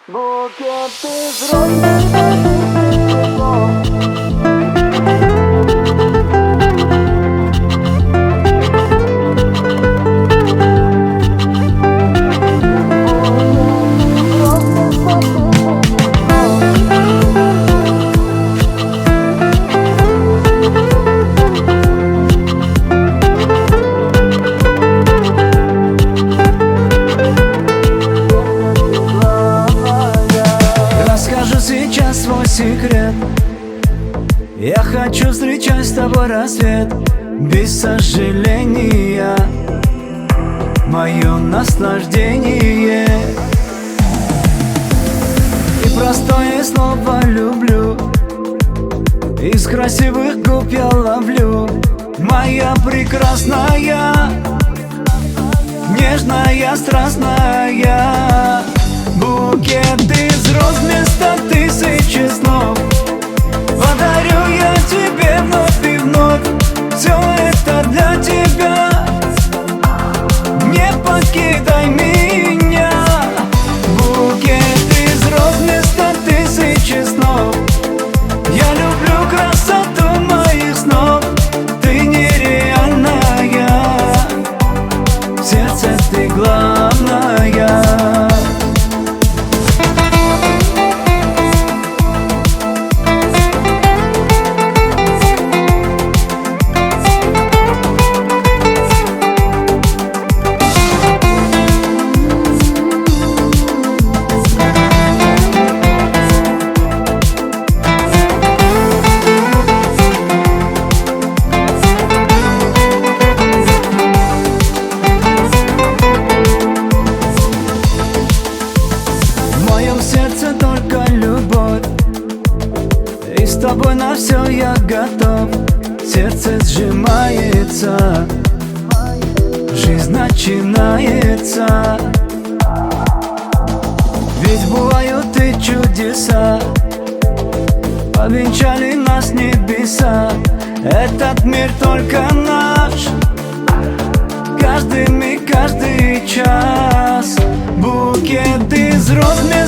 Букет из роз вместо цветов. Расскажу сейчас свой секрет. Я хочу встречать с тобой рассвет без сожаления, мое наслаждение. И простое слово люблю из красивых губ я ловлю. Моя прекрасная, нежная, страстная. Букет из роз вместо тысячи снов подарю я тебе вновь и вновь. Все это для тебя, не покидай меня. Букет из роз вместо тысячи снов. Я люблю красоту моих снов. Ты нереальная, в сердце ты главная. В сердце только любовь, и с тобой на все я готов. Сердце сжимается, жизнь начинается. Ведь бывают и чудеса, повенчали нас небеса. Этот мир только наш, каждый миг, каждый час. Букет из роз